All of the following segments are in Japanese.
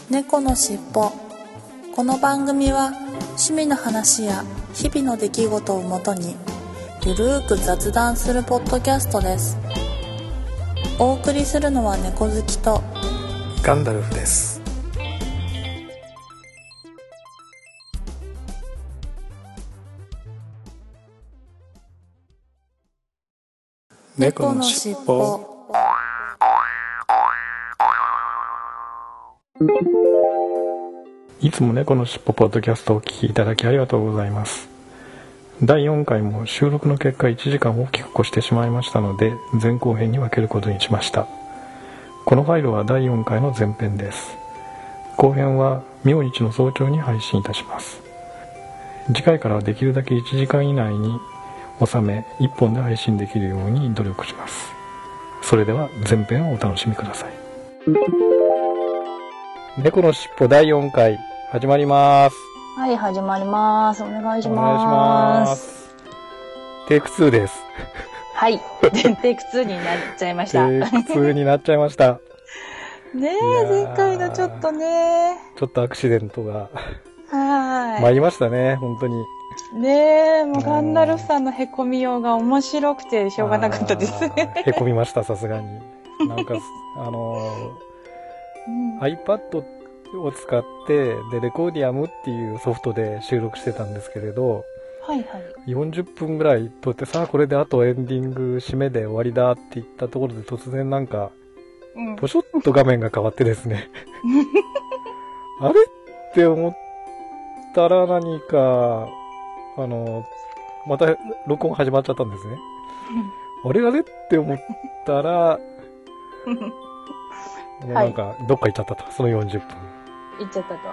猫のしっぽ。この番組は趣味の話や日々の出来事をもとにゆるーく雑談するポッドキャストです。お送りするのは猫好きとガンダルフです。 猫のしっぽ。 いつも猫のしっぽポッドキャストをお聞きいただきありがとうございます。第4回も収録の結果1時間大きく越してしまいましたので、前後編に分けることにしました。このファイルは第4回の前編です。後編は明日の早朝に配信いたします。次回からはできるだけ1時間以内に収め、1本で配信できるように努力します。それでは前編をお楽しみください。猫のしっぽ第4回始まります。 はい、始まります。お願いします。 お願いします。テイク2です。 はい。テイク2になっちゃいました。 テイク2になっちゃいました。 ねえ、前回のちょっとね。 ちょっとアクシデントがはい。 参りましたね、本当に。 ねえ、もうガンダルフさんのへこみようが面白くてしょうがなかったですね。 へこみました、さすがに。なんか、iPad を使って、で、レコーディアムっていうソフトで収録してたんですけれど、 はいはい。 40分ぐらい撮って、さあこれであとエンディング締めで終わりだって言ったところで突然なんか、ポショッと画面が変わってですね。あれって思ったら何か、また録音始まっちゃったんですね。あれって思ったら、もうなんか、どっか行っちゃったと、その40分。 行っちゃったと。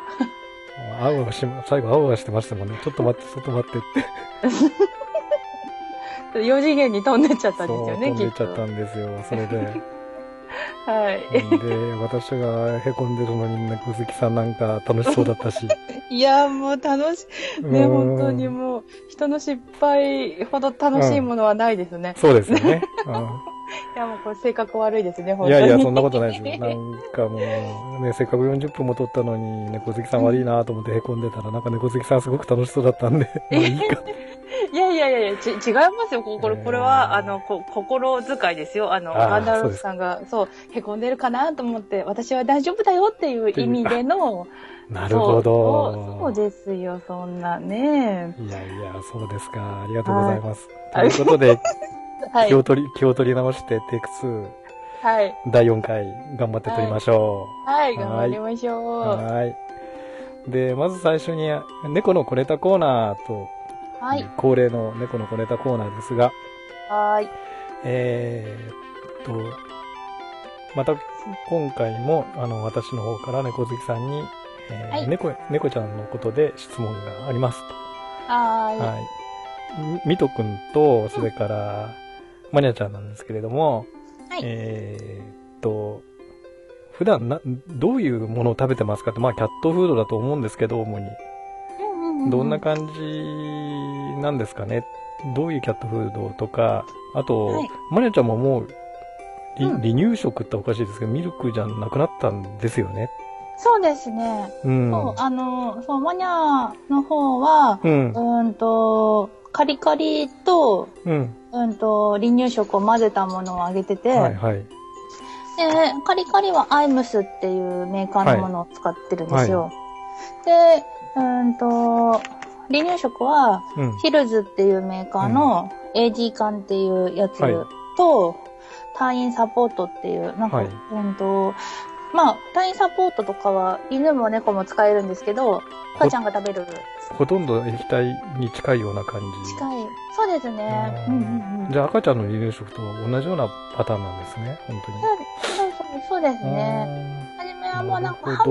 最後、青がしてましたもんね。ちょっと待ってって。 4次元に飛んでっちゃったんですよね、 飛んでっちゃったんですよ、それで。 はい。 で、私がへこんでるのに、猫好きさんなんか楽しそうだったし。 いや、もう楽しい。ね、本当にもう、人の失敗ほど楽しいものはないですね。 そうですよね。 いや、もうこれ性格悪いですね、本当に。 いや、そんなことないですよ。なんかもう、ね、せっかく40分も撮ったのに、猫好きさん悪いなと思ってへこんでたら、なんか猫好きさんすごく楽しそうだったんで、まあいいか。 いや、違いますよ。これは、心遣いですよ。ガンダルフさんが、へこんでるかなと思って、私は大丈夫だよっていう意味での、 なるほど。 そうですよ、そんなね。 いや、そうですか。ありがとうございます。ということで、気を取り直して、テイク2。 はい。 第4回、頑張って撮りましょう。はい、頑張りましょう。 はい。で、まず最初に、猫の小ネタコーナーと、はい。恒例の猫の小ネタコーナーですが、 はい。 また今回も私の方から猫好きさんに、はい、猫ちゃんのことで質問がありますと。はい。ミトくんと、それから、マニャちゃんなんですけれども、はい。普段どういうものを食べてますかって、まあキャットフードだと思うんですけど、主に。どんな感じなんですかね。どういうキャットフードとか、あと、はい、マニャちゃんももう離乳食っておかしいですけど、ミルクじゃなくなったんですよね。 そうですね。マニャの方は、カリカリと、離乳食を混ぜたものをあげてて、はいはい。で、カリカリはアイムスっていうメーカーのものを使ってるんですよ。はい、で、離乳食は、ヒルズっていうメーカーの AG 缶っていうやつと、退院サポートっていう、なんか、まあ、退院サポートとかは犬も猫も使えるんですけど、母ちゃんが食べる。 ほとんど液体に近いような感じ。 近い。そうですね。 じゃあ赤ちゃんの離乳食と同じようなパターンなんですね、本当に。 そうですね。はじめはもうなんか歯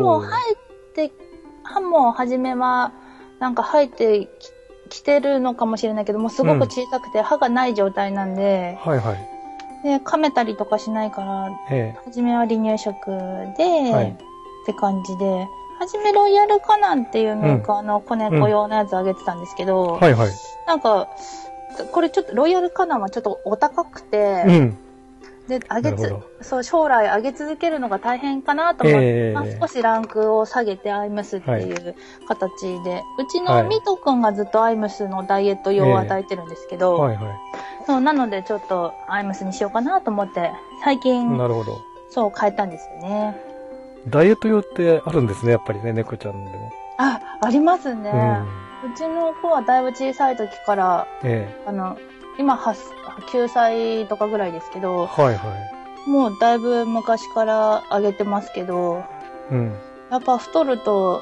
もはじめはなんか生えてきてるのかもしれないけども、すごく小さくて歯がない状態なんで、はいはい。で、噛めたりとかしないから、はじめは離乳食で、って感じで、はじめロイヤルカナンっていうメーカーの子猫用のやつあげてたんですけど、はいはい。なんか、これちょっと、ロイヤルカナンはちょっとお高くて、 で、そう、将来上げ続けるのが大変かなと思って、少しランクを下げてアイムスっていう形で、うちのミト君がずっとアイムスのダイエット用を与えてるんですけど、そう、なのでちょっとアイムスにしようかなと思って、最近、 なるほど。 そう、変えたんですよね。 ダイエット用ってあるんですね、やっぱりね、猫ちゃんでも。 ありますね。うちの子はだいぶ小さい時から、今9歳とかぐらいですけど、もうだいぶ昔からあげてますけど、やっぱ太ると、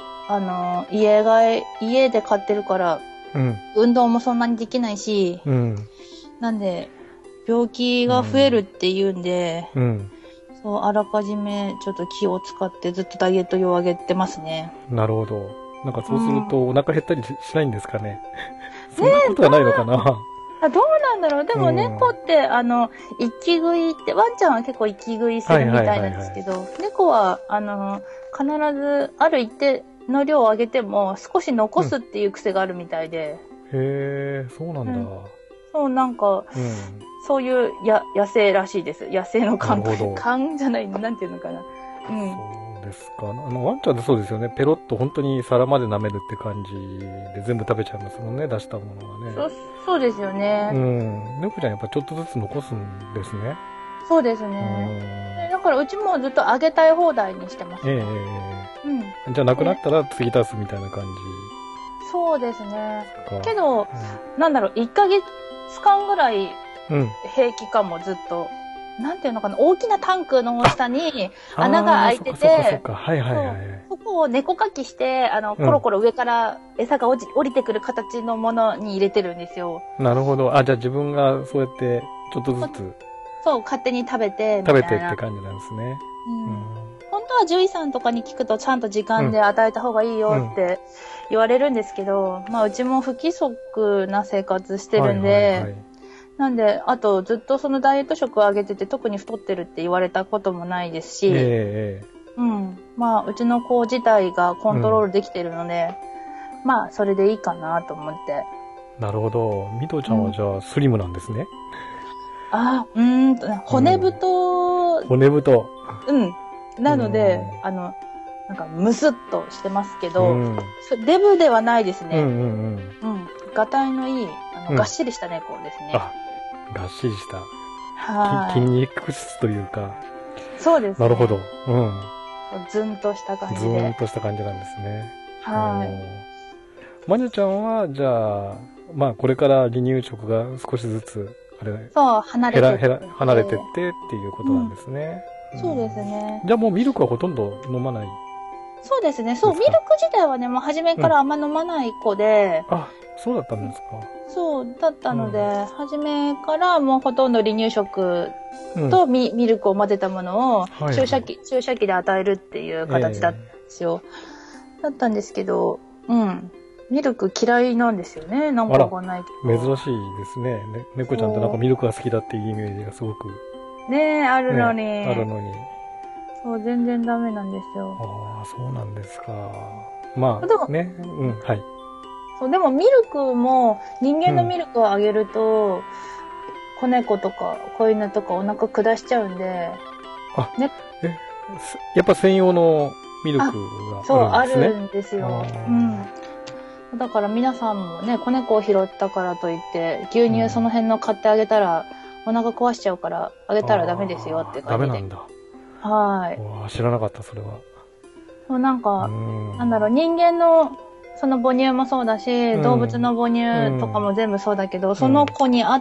家で飼ってるから、運動もそんなにできないし、なんで、病気が増えるっていうんで、そう、あらかじめちょっと気を使ってずっとダイエット用をあげてますね。 なるほど。なんかそうするとお腹減ったりしないんですかね。そんなことはないのかな。 どうなんだろう。でも猫って、息食いって、ワンちゃんは結構息食いするみたいなんですけど、猫は、必ずある一定の量をあげても少し残すっていう癖があるみたいで。 へー、そうなんだ。 そう、なんか、そういう野生らしいです。野生の感じゃないの、なんていうのかな。 そうですか。ワンちゃんってそうですよね。ペロッと本当に皿まで舐めるって感じで全部食べちゃいますもんね、出したものはね。 そうですよね。 猫ちゃんやっぱちょっとずつ残すんですね。 そうですね。だからうちもずっとあげたい放題にしてます。じゃあなくなったら継ぎ足すみたいな感じ。 そうですね。けど、なんだろう、1ヶ月間ぐらい平気かもずっと。なんていうのかな、大きなタンクの下に穴が開いてて、そこを猫かきして、コロコロ上から餌が降りてくる形のものに入れてるんですよ。 なるほど。じゃあ自分がそうやってちょっとずつ。 そう、勝手に食べてって感じなんですね。 医は獣医さんとかに聞くとちゃんと時間で与えた方がいいよって言われるんですけど、まあうちも不規則な生活してるんで、なんで、あとずっとそのダイエット食をあげてて特に太ってるって言われたこともないですし、まあうちの子自体がコントロールできてるので、まあそれでいいかなと思って。 なるほど。ミトちゃんはじゃあスリムなんですね。 骨太。 骨太。 なので、なんかムスッとしてますけど、デブではないですね。がたいのいい、がっしりした猫ですね。 がっしりした。筋肉質というか。 そうですね。 なるほど。 ずんとした感じで。 ずんとした感じなんですね。マニャちゃんは、じゃあ、まあこれから離乳食が少しずつ、 そう、離れてってっていうことなんですね。 そうですね。 じゃあもうミルクはほとんど飲まない？ そうですね。そう、ミルク自体はね、もう初めからあんま飲まない子で。 そうだったんですか。 そうだったので、初めからもうほとんど離乳食とミルクを混ぜたものを注射器で与えるっていう形だったんですよ。だったんですけど、ミルク嫌いなんですよね。なんかわかんないけど。 珍しいですね。猫ちゃんってなんかミルクが好きだっていうイメージがすごく。 あるのに。 そう、 全然ダメなんですよ。 そうなんですか。まあ、ね。はい。 そう、でもミルクも、人間のミルクをあげると、子猫とか子犬とかお腹下しちゃうんで。 やっぱ専用のミルクがあるんですね。 そう、あるんですよ。だから皆さんもね、子猫を拾ったからといって、牛乳その辺の買ってあげたら、お腹壊しちゃうから、あげたらダメですよって感じで。 ダメなんだ。知らなかった、それは。 そう、なんか、なんだろう、人間の、その母乳もそうだし、動物の母乳とかも全部そうだけど、その子に合った、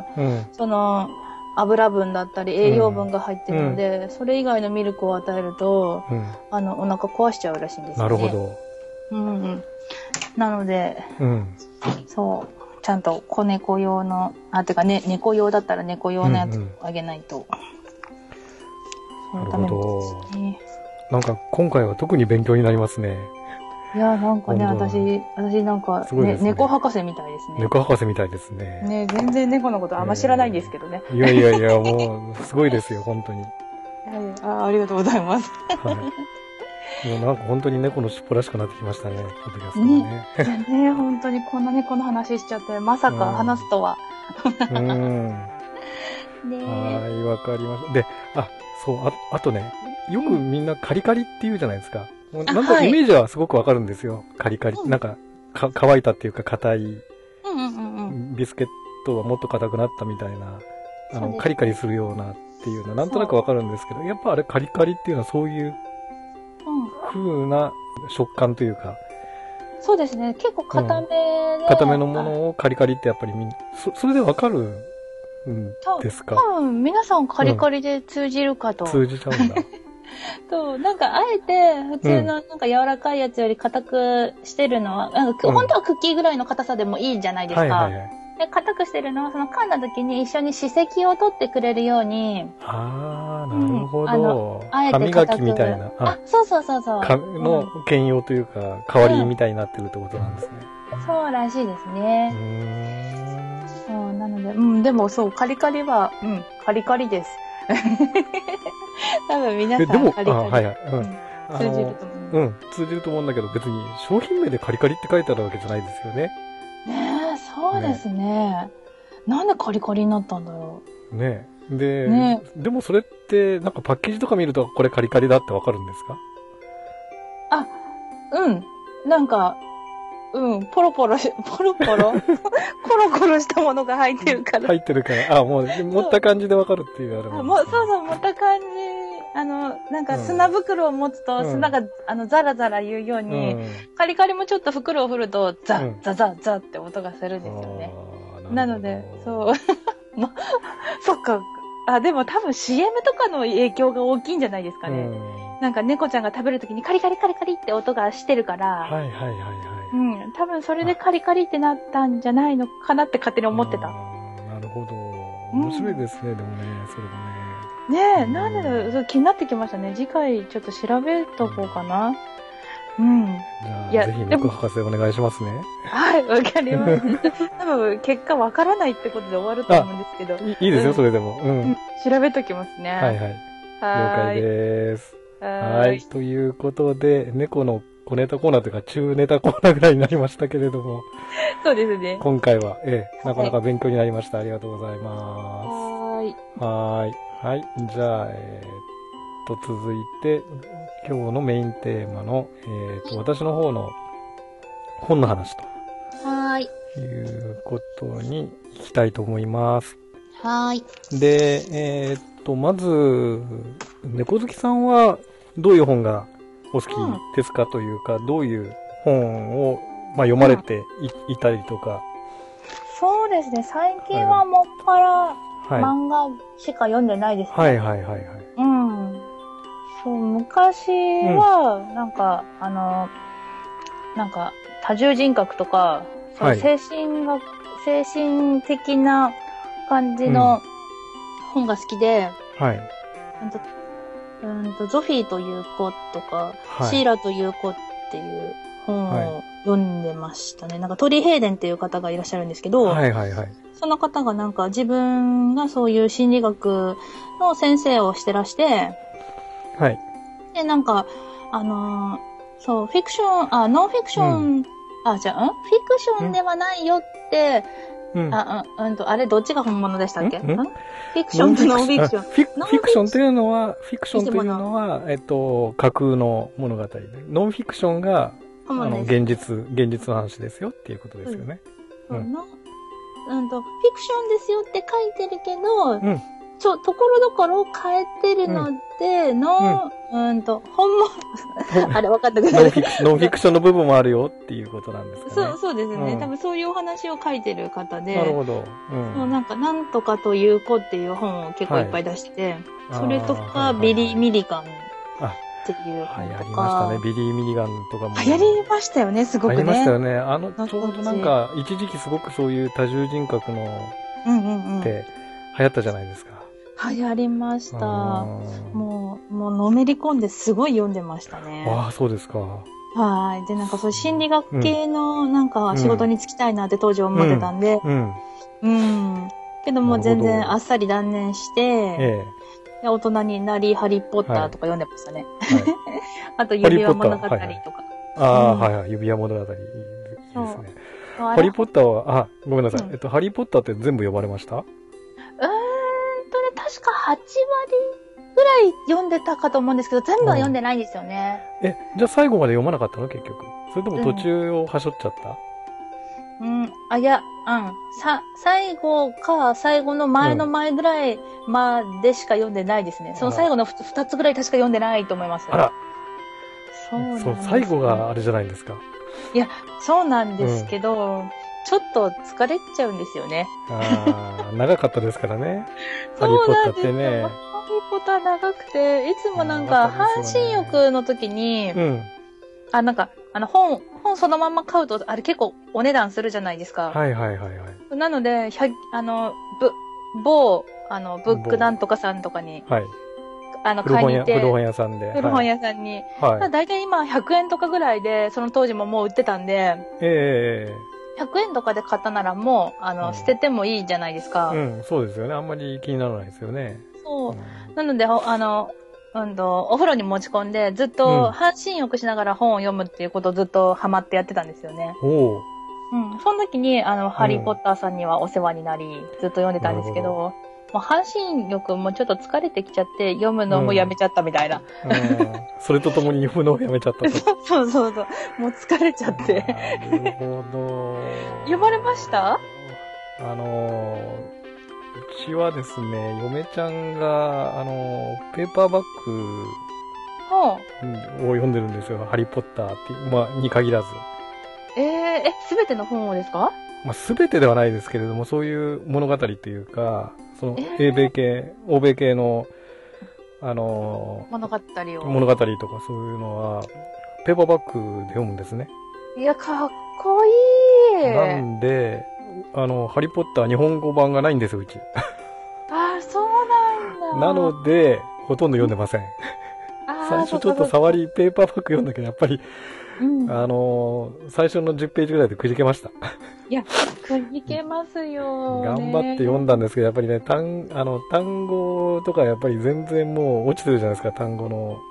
その、油分だったり栄養分が入ってるので、それ以外のミルクを与えると、お腹壊しちゃうらしいんですよね。 なるほど。 なので、そう、ちゃんと子猫用の、てかね、猫用だったら猫用のやつをあげないと。 なるほど。なんか今回は特に勉強になりますね。 いや、なんかね、私なんか、猫博士みたいですね。 猫博士みたいですね。 ね、全然猫のことあんま知らないんですけどね。 いや、もう、すごいですよ、本当に。 ありがとうございます。 もうなんか本当に猫の尻尾らしくなってきましたね、ポッドキャストね。 ね、本当にこんな猫の話しちゃって、まさか話すとは。 はい、わかりました。で、そう、あとね、よくみんなカリカリって言うじゃないですか。なんかイメージはすごくわかるんですよ。カリカリ。なんか、乾いたっていうか硬い、ビスケットはもっと硬くなったみたいな、カリカリするようなっていうのはなんとなくわかるんですけど、やっぱあれカリカリっていうのはそういう風な食感というか。 そうですね。結構硬めで。 硬めのものをカリカリってやっぱりそれでわかるんですか？ 多分皆さんカリカリで通じるかと。 通じちゃうんだ。 なんかあえて普通のなんか柔らかいやつより硬くしてるのは、本当はクッキーぐらいの硬さでもいいじゃないですか。で、硬くしてるのは、その噛んだ時に一緒に歯石を取ってくれるように。 なるほど。歯磨きみたいな。 そう。 の兼用というか、代わりみたいになってるってことなんですね。 そうらしいですね。そうなので、でもそう、カリカリは、カリカリです。多分皆さんカリカリ。通じると思う。 通じると思うんだけど、別に商品名でカリカリって書いてあるわけじゃないですよね。 ねえ、そうですね。なんでカリカリになったんだろう。ねえ。でもそれって、なんかパッケージとか見るとこれカリカリだってわかるんですか？ なんか、ポロコロしたものが入ってるから。 入ってるから。もう、持った感じでわかるっていうあれも。 そう、持った感じ。なんか砂袋を持つと、砂が、ザラザラ言うように、カリカリもちょっと袋を振ると、ザって音がするんですよね。なので、そう。そっか。でも多分 CM とかの影響が大きいんじゃないですかね。なんか猫ちゃんが食べるときにカリカリカリカリって音がしてるから。多分それでカリカリってなったんじゃないのかなって勝手に思ってた。 なるほど。面白いですね、でもね、それもね。 ねえ、なんでだろう、気になってきましたね。次回ちょっと調べとこうかな。 じゃあ、ぜひ猫博士お願いしますね。 はい、わかりました。多分、結果わからないってことで終わると思うんですけど。 いいですよ、それでも。 調べときますね。 はい。了解です。はい。ということで、猫の小ネタコーナーというか、中ネタコーナーぐらいになりましたけれども。 そうですね。 今回は、なかなか勉強になりました。ありがとうございます。はい。じゃあ、続いて、今日のメインテーマの、私の方の本の話と。いうことに行きたいと思います。で、まず、猫好きさんはどういう本がお好きですかというか、どういう本を、読まれて いたりとか。 そうですね。最近はもっぱら漫画しか読んでないですね。そう、昔は、なんか、多重人格とか、精神的な感じの本が好きで、ゾフィーという子とか、シーラという子っていう本を読んでましたね。なんかトリ・ヘイデンっていう方がいらっしゃるんですけど、その方がなんか自分がそういう心理学の先生をしてらして、で、なんか、そう、フィクション、ノンフィクション、フィクションではないよって、あれどっちが本物でしたっけ？フィクションとノンフィクション。 フィクションというのは、架空の物語で、ノンフィクションが、現実の話ですよっていうことですよね。 フィクションですよって書いてるけど、ところどころ変えてるので、本物、あれ分かったけど、 ノンフィクションの部分もあるよっていうことなんですかね。 そうですね。多分そういうお話を書いてる方で。 なるほど。 なんとかという子っていう本を結構いっぱい出して、それとか、ビリー・ミリガンっていう本とか。 流行りましたね。ビリー・ミリガンとかも。 流行りましたよね、すごくね。 流行りましたよね。ちょうどなんか、一時期すごくそういう多重人格の、って流行ったじゃないですか。 流行りました。もうのめり込んですごい読んでましたね。 そうですか。 で、なんかそういう心理学系のなんか仕事に就きたいなって当時思ってたんで、けども全然あっさり断念して、で大人になり、ハリーポッターとか読んでましたね。あと、指輪物語とか。 指輪物語。いいですね。ハリーポッターは、ごめんなさい。ハリーポッターって全部読まれました？ 確か8割ぐらい読んでたかと思うんですけど、全部は読んでないんですよね。 じゃあ最後まで読まなかったの結局。それとも途中をはしょっちゃった？ いや、最後か、最後の前の前ぐらいまでしか読んでないですね。その最後の2つぐらい確か読んでないと思います。 あら。 そうなんです、ね。 最後があれじゃないですか。 いや、そうなんですけど、ちょっと疲れちゃうんですよね。 長かったですからね。 そうなんですよ。ハリーポッター長くて、いつもなんか、半身浴の時に、本そのまま買うと、あれ結構お値段するじゃないですか。 はいはいはいはい。 なので、某、ブックなんとかさんとかに、 はい。 買いに行って、 古本屋さんで。 古本屋さんに。はい。だいたい今100円とかぐらいで、その当時ももう売ってたんで、100円とかで買ったならもう、捨ててもいいじゃないですか。 そうですよね。あんまり気にならないですよね。 そう。なので、お風呂に持ち込んで、ずっと半身浴しながら本を読むっていうことをずっとハマってやってたんですよね。その時に、ハリーポッターさんにはお世話になり、ずっと読んでたんですけど、もう半身浴もちょっと疲れてきちゃって、読むのもやめちゃったみたいな。 それとともに読むのをやめちゃったと。 そう。もう疲れちゃって。 なるほど。 読まれました？ うちはですね、嫁ちゃんが、ペーパーバッグを読んでるんですよ。ハリーポッターっていう、に限らず。 すべての本をですか？ すべてではないですけれども、そういう物語っていうか、その、欧米系の、 物語とかそういうのは、ペーパーバッグで読むんですね。 いや、かっこいい。 なんで、ハリーポッター日本語版がないんですよ、うち。 そうなんだ。 なので、ほとんど読んでません。最初ちょっと触り、ペーパーバッグ読んだけど、やっぱり、最初の10ページぐらいでくじけました。 いや、くじけますよ。 頑張って読んだんですけど、やっぱりね、単語とかやっぱり全然もう落ちてるじゃないですか、単語の。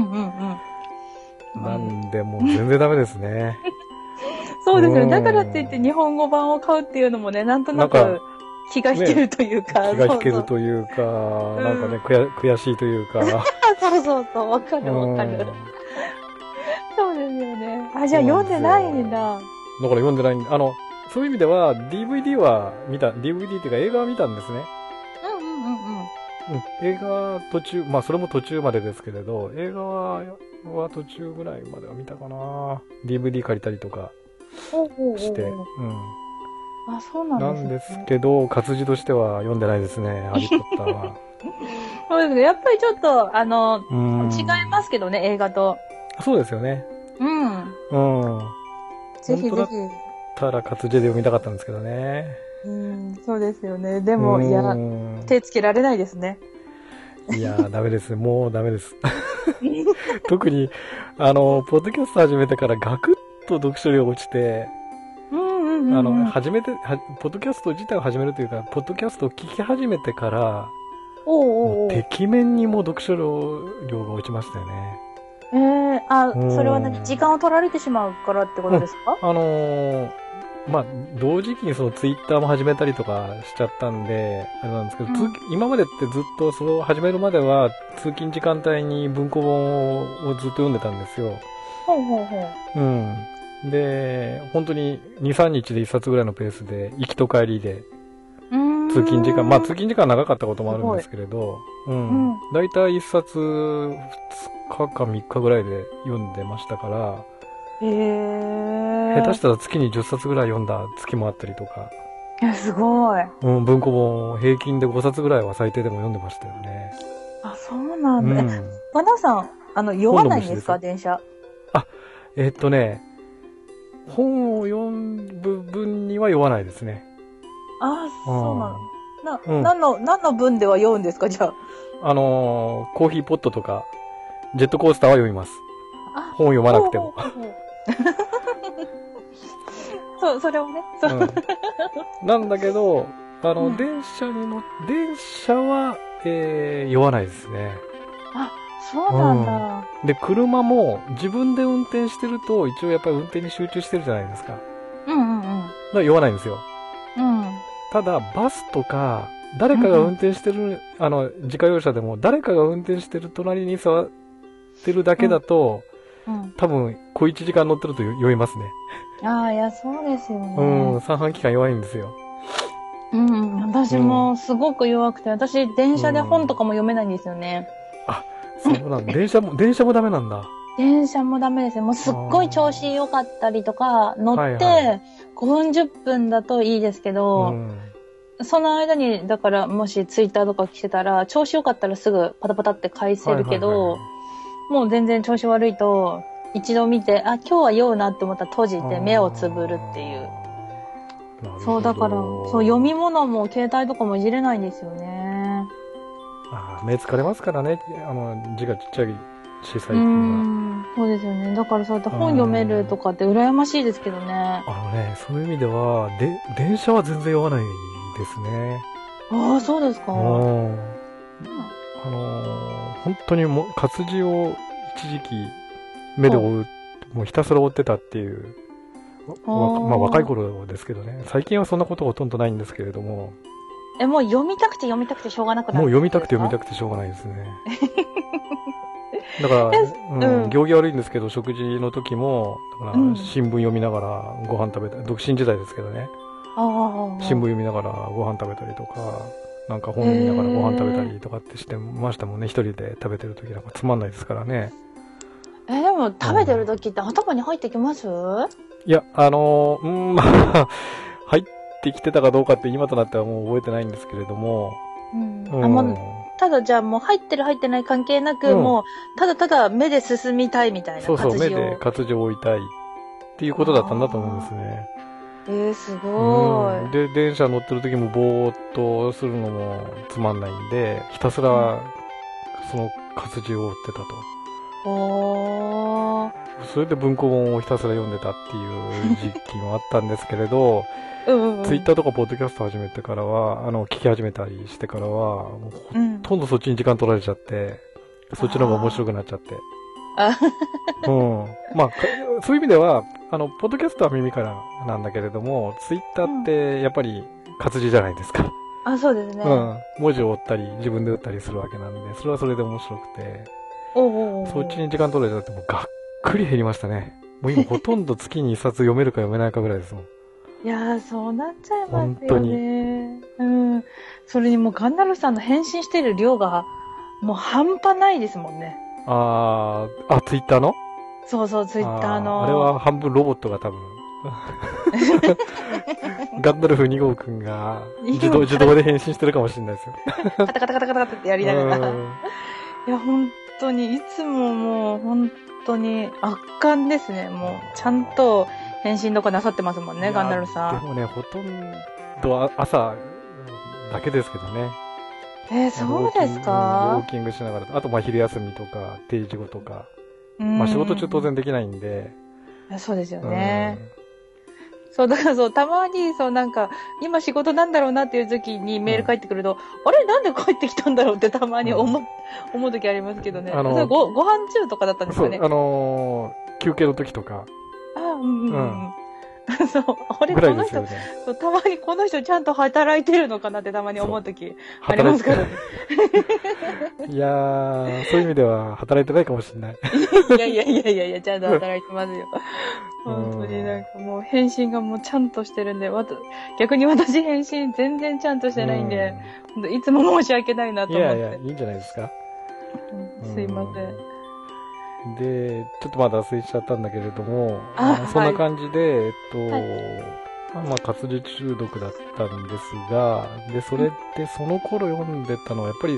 なんで、もう全然ダメですね。 そうですよね。だからって言って日本語版を買うっていうのもね、なんとなく気が引けるというか。 気が引けるというか、なんかね、悔しいというか。 そう、わかる。そうですよね。じゃあ読んでないんだ。だから読んでないんで、そういう意味では DVD は見た、DVD っていうか映画は見たんですね。映画途中、それも途中までですけれど、映画は途中ぐらいまでは見たかな。DVD 借りたりとかして。 そうなんですね。 なんですけど、活字としては読んでないですね、ハリーポッターは。 そうですね。やっぱりちょっと、違いますけどね、映画と。 そうですよね。 ぜひぜひ。 本当だったら活字で読みたかったんですけどね。 そうですよね。でも、いや、手つけられないですね。 いやー、ダメです。もうダメです。特に、ポッドキャスト始めてからガクッと読書量落ちて、ポッドキャスト自体を始めるというか、ポッドキャストを聞き始めてから、てきめんにもう読書量が落ちましたよね。 それは時間を取られてしまうからってことですか？ 同時期にそのツイッターも始めたりとかしちゃったんで、あれなんですけど、今までってずっとそれを始めるまでは、通勤時間帯に文庫本をずっと読んでたんですよ。で、本当に2、3日で1冊ぐらいのペースで、行きと帰りで、通勤時間、通勤時間長かったこともあるんですけれど、だいたい1冊2日か3日ぐらいで読んでましたから、下手したら月に10冊ぐらい読んだ月もあったりとか。 いや、すごい。 文庫本平均で5冊ぐらいは最低でも読んでましたよね。 そうなんだ。和田さん、酔わないんですか、電車？ 本を読む分には酔わないですね。 そうなの。何の分では酔うんですか、じゃあ。 コーヒーポットとか、ジェットコースターは読みます。本を読まなくても。 それをね。 なんだけど、電車は、酔わないですね。 そうなんだ。 で、車も自分で運転してると、一応やっぱり運転に集中してるじゃないですか。だから酔わないんですよ。ただ、バスとか、 誰かが運転してる、自家用車でも誰かが運転してる隣に座ってるだけだと、多分、小1時間乗ってると酔いますね。 ああ、いや、そうですよね。 三半規管弱いんですよ。 私もすごく弱くて、私、電車で本とかも読めないんですよね。 あ、そうなんだ。電車もダメなんだ。 電車もダメですね。もうすっごい調子良かったりとか、乗って、5分10分だといいですけど、その間に、だから、もしツイッターとか来てたら、調子良かったらすぐパタパタって返せるけど、もう全然調子悪いと、一度見て、あ、今日は酔うなって思ったら閉じて目をつぶるっていう。そう、だから、そう、読み物も携帯とかもいじれないんですよね。 目疲れますからね、字がちっちゃい小さいっていうのは。 そうですよね。だからそうやって本読めるとかって羨ましいですけどね。 そういう意味では、電車は全然酔わないですね。 ああ、そうですか。 本当に活字を一時期目で追う、もうひたすら追ってたっていう、若い頃ですけどね。最近はそんなことほとんどないんですけれども。 もう読みたくてしょうがなくなる。 もう読みたくてしょうがないですね。だから、行儀悪いんですけど、食事の時も、だから新聞読みながらご飯食べたり、独身時代ですけどね。新聞読みながらご飯食べたりとか、なんか本読みながらご飯食べたりとかってしてましたもんね。一人で食べてる時なんかつまんないですからね。 でも食べてる時って頭に入ってきます？ いや、入ってきてたかどうかって今となってはもう覚えてないんですけれども。 ただじゃあもう入ってる入ってない関係なく、もうただただ目で進みたいみたいな。 そうそう、目で活字を置いたいっていうことだったんだと思うんですね。 すごい。 で、電車乗ってる時もぼーっとするのもつまんないんで、ひたすらその活字を追ってたと。それで文庫本をひたすら読んでたっていう時期もあったんですけれど、ツイッターとかポッドキャスト始めてからは、聞き始めたりしてからは、もうほとんどそっちに時間取られちゃって、そっちの方が面白くなっちゃって。まあ、そういう意味では、ポッドキャストは耳からなんだけれども、ツイッターってやっぱり活字じゃないですか。 そうですね。 文字を打ったり、自分で打ったりするわけなんで、それはそれで面白くて、そっちに時間取られちゃって、もうがっくり減りましたね。もう今ほとんど月に一冊読めるか読めないかぐらいですもん。 いやー、そうなっちゃいますよね。それにもうガンダルフさんの返信してる量が、もう半端ないですもんね。 ツイッターの？ そうそう、ツイッターの。 あれは半分ロボットが多分。ガンダルフ2号くんが自動で返信してるかもしれないですよ。 カタカタカタカタってやりながら。いや、本当に、いつももう本当に圧巻ですね。もう、ちゃんと返信とかなさってますもんね、ガンダルフさん。 でもね、ほとんど朝だけですけどね。 そうですか？ ウォーキングしながら、あと昼休みとか、定時後とか。仕事中当然できないんで。 そうですよね。そう、だからたまに、なんか、今仕事なんだろうなっていう時にメール返ってくると、あれなんで帰ってきたんだろうってたまに思う時ありますけどね。ご飯中とかだったんですかね。 休憩の時とか。 そう、あれ、この人、たまにこの人ちゃんと働いてるのかなってたまに思うときありますからね。 いやー、そういう意味では働いてないかもしれない。 いや、ちゃんと働いてますよ。本当になんかもう返信がもうちゃんとしてるんで、逆に私返信全然ちゃんとしてないんで、いつも申し訳ないなと思って。 いや、いいんじゃないですか。 すいません。 で、ちょっとまだ忘れちゃったんだけれども、そんな感じで、活字中毒だったんですが、で、それってその頃読んでたのは、やっぱり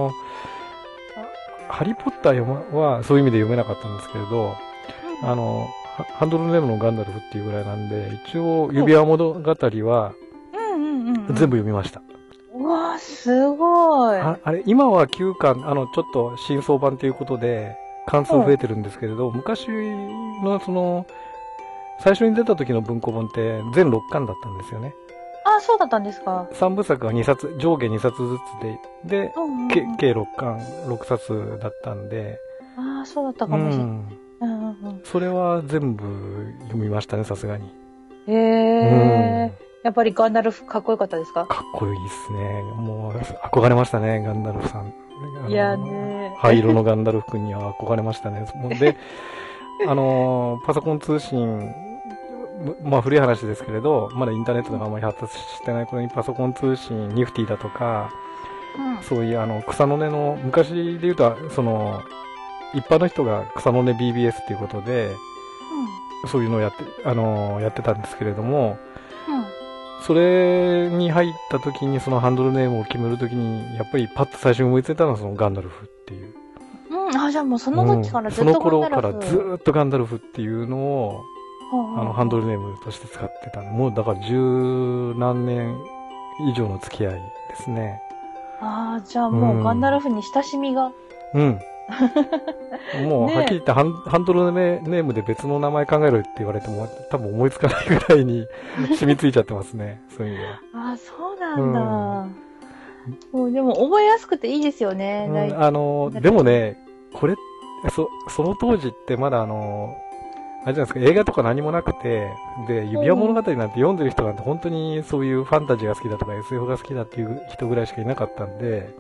ハリーポッターはそういう意味で読めなかったんですけれど、ハンドルネームのガンダルフっていうぐらいなんで、一応、指輪物語は、全部読みました。 うわー、すごい。 あれ、今は9巻、ちょっと新装版ということで、関数増えてるんですけれど、昔の最初に出た時の文庫本って全6巻だったんですよね。 そうだったんですか。 3部作が2冊、上下2冊ずつで、計6巻、6冊だったんで。 そうだったかもしれない。 それは全部読みましたね、さすがに。 やっぱりガンダルフかっこよかったですか？ かっこいいですね。もう、憧れましたね、ガンダルフさん。 いやね。 灰色のガンダルフ君には憧れましたね。で、パソコン通信、まあ古い話ですけれど、まだインターネットがあんまり発達してない頃にパソコン通信、ニフティだとか、そういう草の根の、昔で言うと、一般の人が草の根 BBS っていうことで、そういうのをやってたんですけれども、それに入った時にそのハンドルネームを決める時に、やっぱりパッと最初に思いついたのはそのガンダルフっていう。 じゃあもうその時からずっとその頃からずっとガンダルフっていうのを、ハンドルネームとして使ってたもうだから十何年以上の付き合いですね。 じゃあもうガンダルフに親しみが。 もうはっきり言ってハンドルネームで別の名前考えろって言われても多分思いつかないぐらいに染みついちゃってますね。そういう意味では。 そうなんだ。でも覚えやすくていいですよね。 でもね、これ、その当時ってまだあれじゃないですか、映画とか何もなくて、で、指輪物語なんて読んでる人なんて本当にそういうファンタジーが好きだとか SF が好きだっていう人ぐらいしかいなかったんで、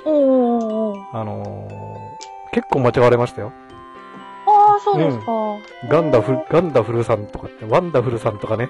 結構間違われましたよ。 そうですか。 ガンダフルさんとかって、ワンダフルさんとかね。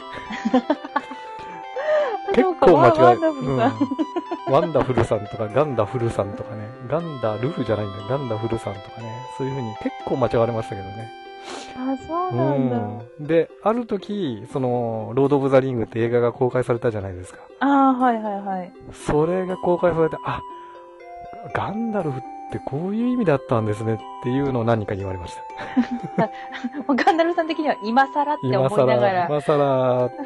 結構間違えワンダフルさんとか、ガンダフルさんとかね。ガンダルフじゃないんだよ。ガンダフルさんとかね。そういう風に結構間違われましたけどね。 そうなんだ。 で、ある時、ロード・オブ・ザ・リングって映画が公開されたじゃないですか。 はいはいはい。 それが公開されて、ガンダルフってこういう意味だったんですねっていうのを何人かに言われました。 ガンダルフさん的には今更って思いながら。 今更って、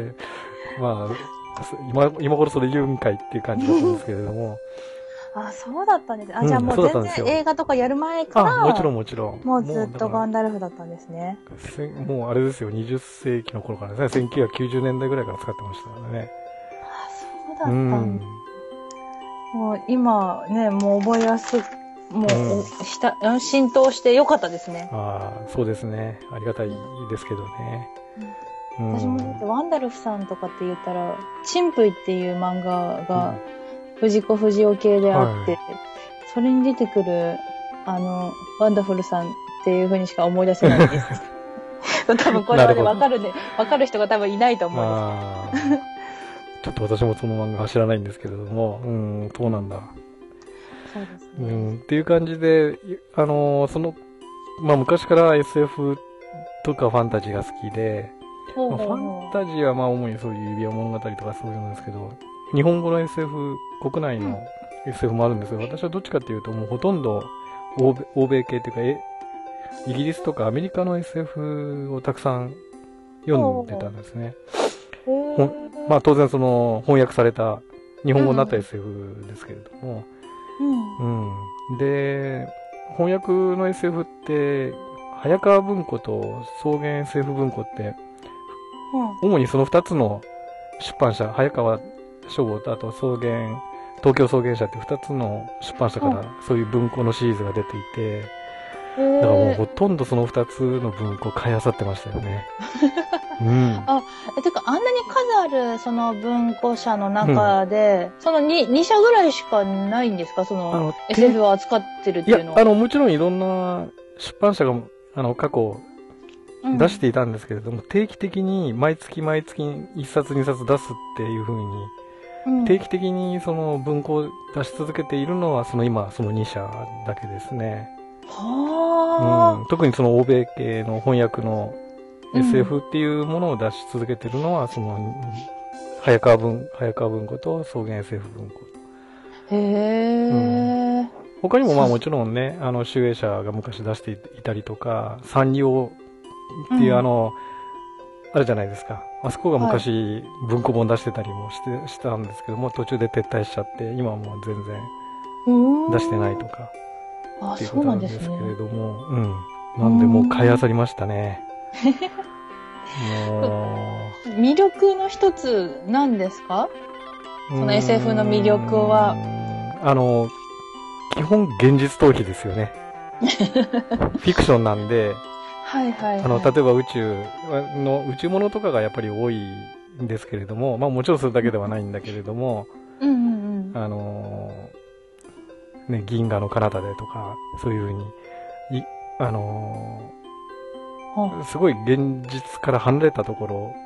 まあ、今頃それ言うんかいっていう感じだったんですけれども。 そうだったんです。じゃあもう全然映画とかやる前から。 もちろんもちろん。 もうずっとガンダルフだったんですね。 もうあれですよ、20世紀の頃からですね、1990年代ぐらいから使ってましたからね。 そうだったんだ。もう今ね、もう覚えやすく、もう、浸透してよかったですね。 そうですね。ありがたいですけどね。 私もだってワンダルフさんとかって言ったら、チンプイっていう漫画が、藤子不二雄系であって、それに出てくる、ワンダフルさんっていう風にしか思い出せないです。多分これはね、わかる人が多分いないと思うんです。 ちょっと私もその漫画は知らないんですけれども、そうなんだ。 そうですね。 っていう感じで、昔から SF とかファンタジーが好きで、ファンタジーは主にそういう指輪物語とかそういうのですけど、日本語の SF、国内の SF もあるんですけど、私はどっちかっていうともうほとんど欧米系っていうか、イギリスとかアメリカの SF をたくさん読んでたんですね。当然翻訳された日本語になった SF ですけれども、で、翻訳の SF って、早川文庫と草原 SF 文庫って、主にその2つの出版社、早川書房とあと東京草原社って2つの出版社からそういう文庫のシリーズが出ていて、だからもうほとんどその2つの文庫を買い漁ってましたよね。 てかあんなに数あるその文庫社の中で、その2社ぐらいしかないんですか？SF を扱ってるっていうのは。 もちろんいろんな出版社が過去出していたんですけれども、定期的に毎月1冊2冊出すっていう風に、定期的にその文庫を出し続けているのは今その2社だけですね。特にその欧米系の翻訳の SF っていうものを出し続けているのは早川文庫と草原 SF 文庫。他にももちろんね、集英社が昔出していたりとか、サンリオっていうあるじゃないですか。あそこが昔文庫本出してたりもしたんですけども、途中で撤退しちゃって、今はもう全然出してないとか。っていうことなんですけれども、なんでもう買い漁りましたね。もう魅力の一つなんですか？その SF の魅力は。 基本現実逃避ですよね。フィクションなんで、例えば宇宙物とかがやっぱり多いんですけれども、まあもちろんそれだけではないんだけれども、ね、銀河の彼方でとか、そういうふうに、すごい現実から離れたところ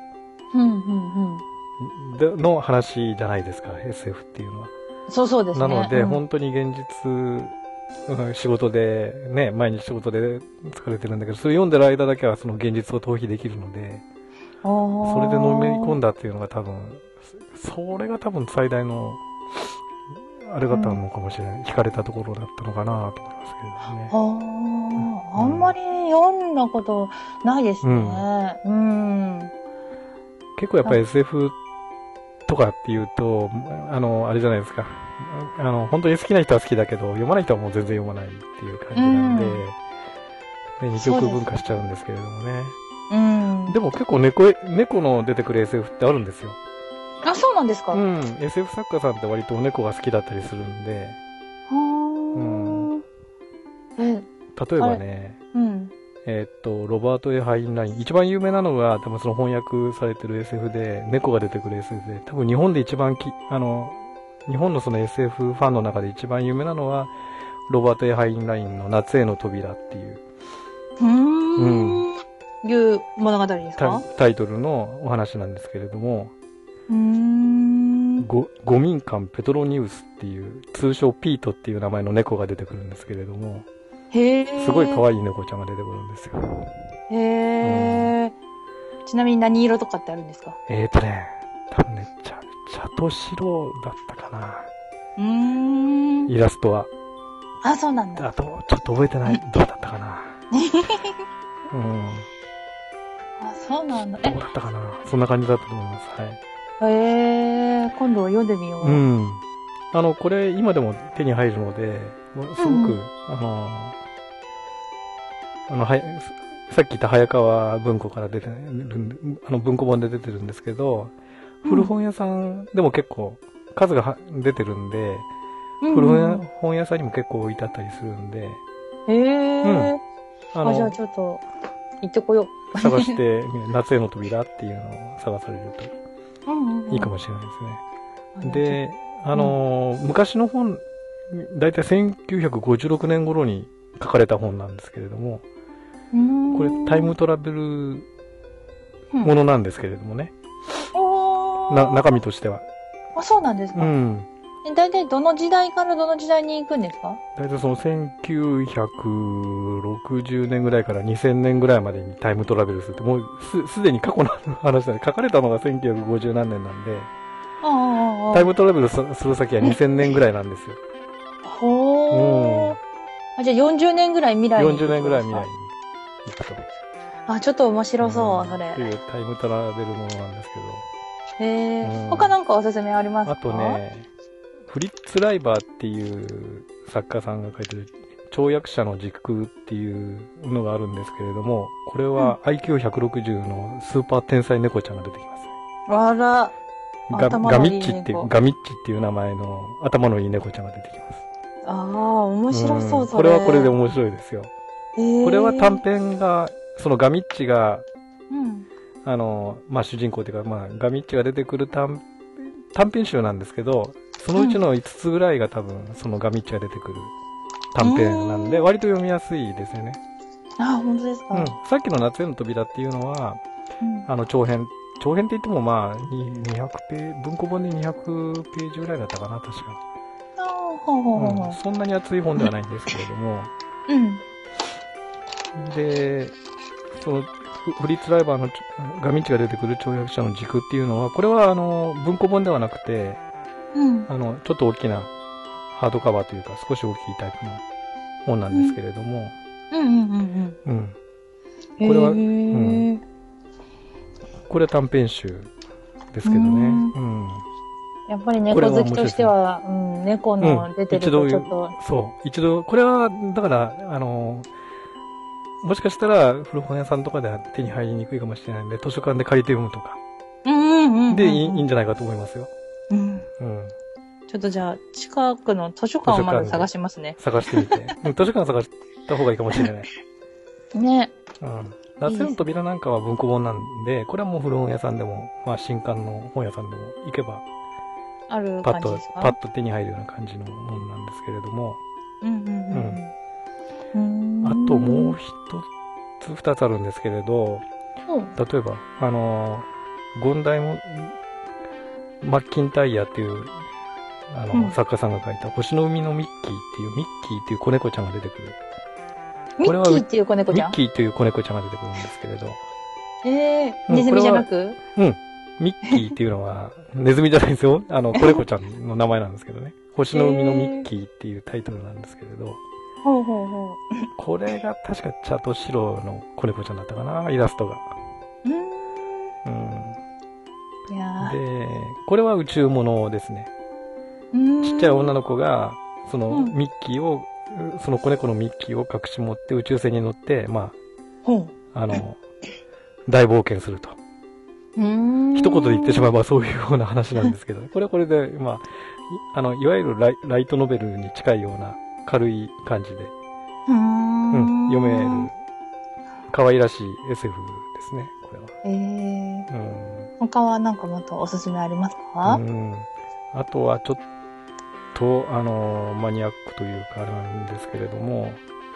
の話じゃないですか、SF っていうのは。 そうですね。 なので、本当に現実、仕事で、ね、毎日仕事で疲れてるんだけど、それ読んでる間だけはその現実を逃避できるので、それでのめり込んだっていうのが多分、それが多分最大の、あれだったのかもしれない。惹かれたところだったのかなと思いますけどね。 あんまり読んだことないですね。 結構やっぱり SF とかっていうと、あれじゃないですか。本当に好きな人は好きだけど、読まない人はもう全然読まないっていう感じなんで、二極分化しちゃうんですけれどもね。でも結構猫の出てくる SF ってあるんですよ。 あ、そうなんですか SF 作家さんって割と猫が好きだったりするんで、例えばね、ロバート・エハインライン。一番有名なのが、多分その翻訳されてる SF で、猫が出てくる SF で、多分日本で一番日本のその SF ファンの中で一番有名なのは、ロバート・エハインラインの夏への扉っていう。 いう物語ですか？ タイトルのお話なんですけれども、ゴミンカン・ペトロニウスっていう、通称ピートっていう名前の猫が出てくるんですけれども、すごい可愛い猫ちゃんが出てくるんですよ。 ちなみに何色とかってあるんですか？ 多分ね、茶と白だったかな。イラストは。 あ、そうなんだ。 あと、ちょっと覚えてない。どうだったかな。 あ、そうなんだ。 どうだったかな。そんな感じだったと思います。はい。 今度読んでみよう。 これ今でも手に入るので、すごく、さっき言った早川文庫から出てる、文庫本で出てるんですけど、古本屋さんでも結構数が出てるんで、古本屋さんにも結構置いてあったりするんで、 じゃあちょっと行ってこよう。 探して、夏への扉っていうのを探されるといいかもしれないですね。で、昔の本、だいたい1956年頃に書かれた本なんですけれども、これタイムトラベルものなんですけれどもね。中身としては。 あ、そうなんですか。だいたいどの時代からどの時代に行くんですか？ だいたいその1960年ぐらいから2000年ぐらいまでにタイムトラベルするって、もうすでに過去の話だね。書かれたのが1950何年なんで、タイムトラベルする先は2000年ぐらいなんですよ。 じゃあ40年ぐらい未来に行く。 40年ぐらい未来に行くと。 あ、ちょっと面白そう、それ。 っていうタイムトラベルものなんですけど。 他なんかおすすめありますか？ あとね、フリッツ・ライバーっていう作家さんが書いてる跳躍者の時空っていうのがあるんですけれども、これは IQ160 のスーパー天才猫ちゃんが出てきますね。 あら。 ガミッチっていう名前の頭のいい猫ちゃんが出てきます。 ああ、面白そう、それ。これはこれで面白いですよ。これは短編が、そのガミッチが、主人公っていうか、ガミッチが出てくる短編集なんですけど、そのうちの5つぐらいが多分、そのガミッチが出てくる短編なんで、割と読みやすいですよね。 あ、本当ですか。 さっきの夏への扉っていうのは、長編って言っても200ページ、文庫本で200ページぐらいだったかな、確か。そんなに厚い本ではないんですけれども、で、その、フリッツ・ライバーのガミッチが出てくる跳躍者の軸っていうのは、これは文庫本ではなくて、ちょっと大きなハードカバーというか、少し大きいタイプの本なんですけれども、これは、これは短編集ですけどね。 やっぱり猫好きとしては、猫の出てるとちょっと。 一度、これは、だから、もしかしたら古本屋さんとかでは手に入りにくいかもしれないんで、図書館で借りて読むとか。で、いいんじゃないかと思いますよ。 ちょっとじゃあ、近くの図書館をまず探しますね。 探してみて。図書館探した方がいいかもしれない。 ね。 夏の扉なんかは文庫本なんで、これはもう古本屋さんでも、まあ新刊の本屋さんでも行けば、 ある感じですか？ パッと手に入るような感じのものなんですけれども、あともう一つ、二つあるんですけれど、例えば、ゴンダイム・マッキンタイヤっていう、作家さんが書いた、星の海のミッキーっていう子猫ちゃんが出てくる。 ミッキーっていう子猫ちゃん？ ミッキーっていう子猫ちゃんが出てくるんですけれど。 ネズミじゃなく？ ミッキーっていうのは、ネズミじゃないですよ。子猫ちゃんの名前なんですけどね。星の海のミッキーっていうタイトルなんですけれど。これが確か茶と白の子猫ちゃんだったかな、イラストが。で、これは宇宙ものですね。ちっちゃい女の子が、そのミッキーを、その子猫のミッキーを隠し持って宇宙船に乗って、まあ、大冒険すると。一言で言ってしまえばそういうような話なんですけど、これはこれで、まあ、いわゆるライトノベルに近いような軽い感じで、読める、可愛らしい SF ですね、これは。 他はなんかもっとおすすめありますか？ あとはちょっと、マニアックというかあれなんですけれども、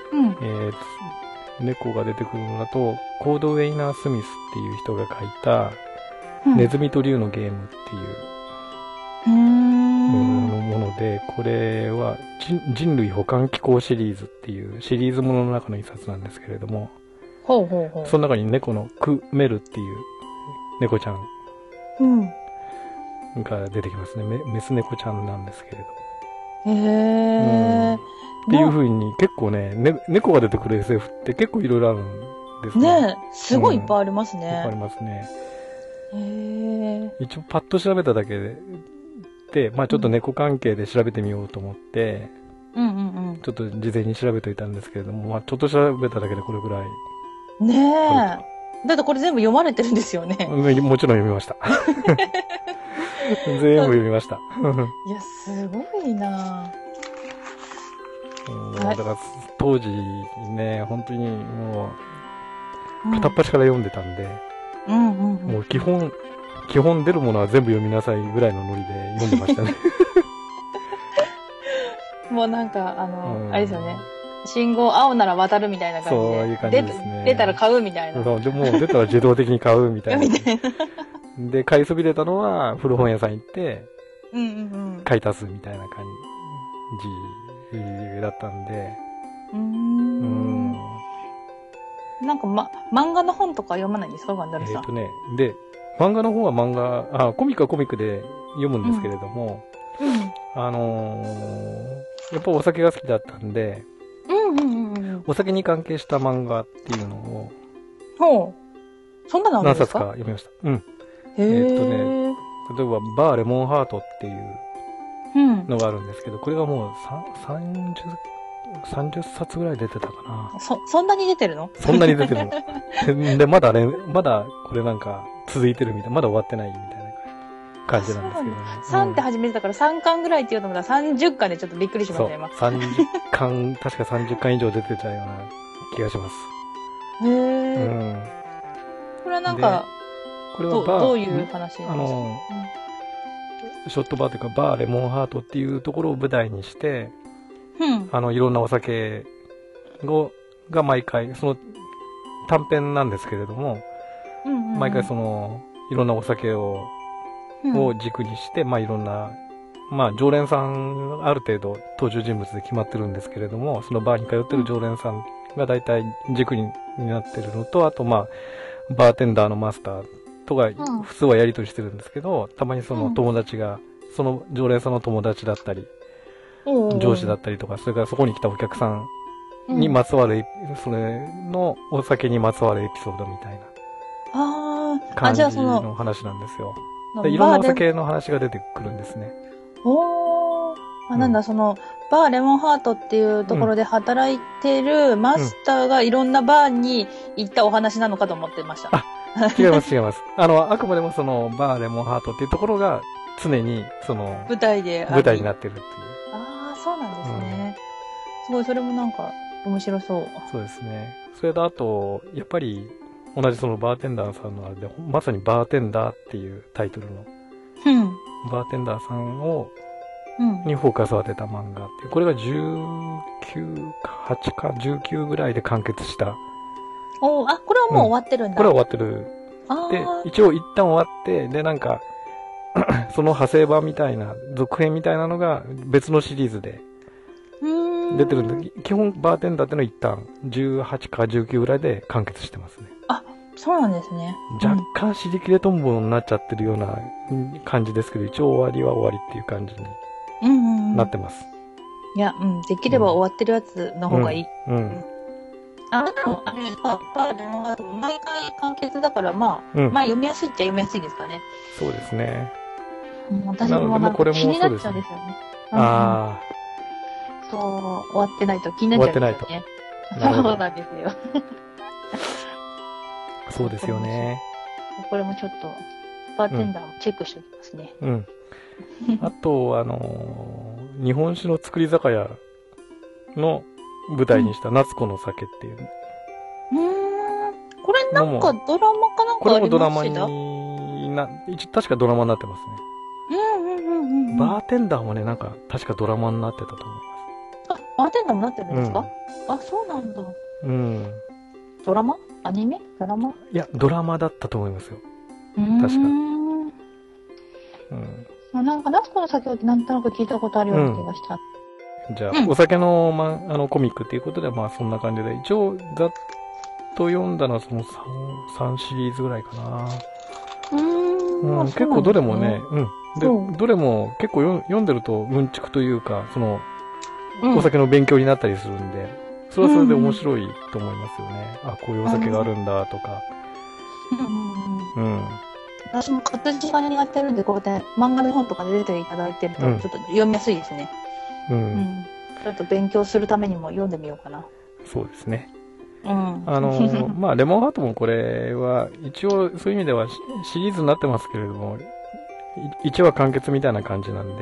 猫が出てくるのだと、コードウェイナー・スミスっていう人が書いた、ネズミと竜のゲームっていうもので、これは人類補完機構シリーズっていうシリーズものの中の一冊なんですけれども、その中に猫のクメルっていう猫ちゃんが出てきますね。メス猫ちゃんなんですけれど。っていう風に結構ね、猫が出てくる SF って結構いろいろあるんですね。 ねえ、すごいいっぱいありますね。 いっぱいありますね。一応パッと調べただけで、まあちょっと猫関係で調べてみようと思って、ちょっと事前に調べといたんですけれども、まあちょっと調べただけでこれぐらい。 ねえ。だってこれ全部読まれてるんですよね。 もちろん読みました。全部読みました。 いや、すごいなだから当時ね、本当にもう、片っ端から読んでたんで、もう基本出るものは全部読みなさいぐらいのノリで読んでましたね。 もうなんか、あれですよね。信号青なら渡るみたいな感じで。 そういう感じですね。 出たら買うみたいな。 そう、でも出たら自動的に買うみたいな。で、買いそびれたのは古本屋さん行って、買い足すみたいな感じだったんで。 なんか漫画の本とか読まないんですか、ガンダルさん。 で、漫画の方はコミックはコミックで読むんですけれども、やっぱお酒が好きだったんで、お酒に関係した漫画っていうのを、 そんなのあるんですか？ 何冊か読みました。例えば、バーレモンハートっていうのがあるんですけど、これがもう30冊ぐらい出てたかな。 そんなに出てるの？ そんなに出てるの。で、まだこれなんか続いてるみたいな、まだ終わってないみたいな感じなんですけどね。 3って始めてたから3巻ぐらいって言うと思ったら30巻でちょっとびっくりしました、今。 30巻、確か30巻以上出てたような気がします。 これはなんか、これはどういう話なんですか？ ショットバーというか、バーレモンハートっていうところを舞台にして、いろんなお酒が毎回、その短編なんですけれども、毎回いろんなお酒を軸にして、まあいろんな、まあ常連さんある程度登場人物で決まってるんですけれども、そのバーに通ってる常連さんが大体軸になってるのと、あとまあ、バーテンダーのマスターとか普通はやりとりしてるんですけど、たまにその友達が、その常連さんの友達だったり、上司だったりとか、それからそこに来たお客さんにまつわる、それのお酒にまつわるエピソードみたいな感じの話なんですよ。いろんなお酒の話が出てくるんですね。 なんだ、バーレモンハートっていうところで働いてるマスターがいろんなバーに行ったお話なのかと思ってました。 違います。あくまでもバーレモンハートっていうところが常に舞台になってるっていう。 そうなんですね。すごい、それもなんか面白そう。 そうですね。それとあと、やっぱり同じそのバーテンダーさんのあれで、まさにバーテンダーっていうタイトルの、バーテンダーさんを、にフォーカスを当てた漫画っていう、これが19か8か19ぐらいで完結した。 これはもう終わってるんだ。 これは終わってる。で、一応一旦終わって、で、なんか、その派生版みたいな、続編みたいなのが別のシリーズで出てるんで、基本バーテンダーってのは一旦18か19ぐらいで完結してますね。 そうなんですね。 若干尻切れトンボになっちゃってるような感じですけど、一応終わりは終わりっていう感じになってます。 いや、できれば終わってるやつの方がいい。でも、毎回完結だから、まあ読みやすいっちゃ読みやすいですかね。 そうですね。 私もなんか気になっちゃうんですよね。そう、終わってないと気になっちゃうんですよね。そうなんですよ。 そうですよね。 これもちょっと、バーテンダーもチェックしておきますね。 あと、日本酒の造り酒屋の舞台にした夏子の酒っていう。 これなんかドラマかなんかありました？これもドラマに確かドラマになってますね。バーテンダーもね、なんか確かドラマになってたと思います。 バーテンダーもなってるんですか？そうなんだ。ドラマ？アニメ？ドラマ？ いや、ドラマだったと思いますよ。確か。 なんか、夏子の酒ってなんとなく聞いたことあるような気がした。 じゃあ、お酒のコミックっていうことで、まあそんな感じで、一応、ざっと読んだのはその3シリーズぐらいかな。結構どれもね、どれも結構読んでるとうんちくというか、その、お酒の勉強になったりするんで、それはそれで面白いと思いますよね。こういうお酒があるんだとか。 私も活字が苦手なんで、こうやって漫画の本とかで出ていただいてると、ちょっと読みやすいですね。ちょっと勉強するためにも読んでみようかな。 そうですね。まあ、レモンハートもこれは、一応そういう意味ではシリーズになってますけれども、1話完結みたいな感じなんで、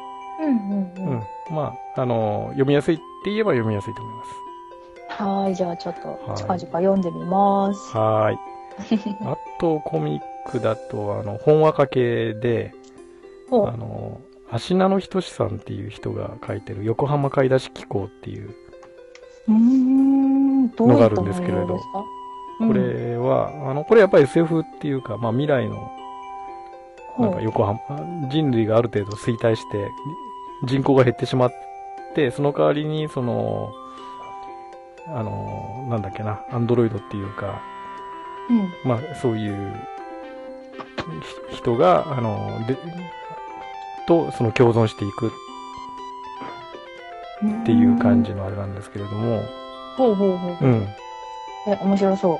まあ、読みやすいって言えば読みやすいと思います。 じゃあちょっと、近々読んでみます。 あと、コミックだと、本話かけで、芦名仁さんっていう人が書いてる横浜買い出し機構っていうのがあるんですけれど、これは、これやっぱり SF っていうか、まあ未来の、なんか横浜、人類がある程度衰退して人口が減ってしまって、その代わりに、その、なんだっけな、アンドロイドっていうか、まあそういう人が、その共存していくっていう感じのあれなんですけれども。 面白そう。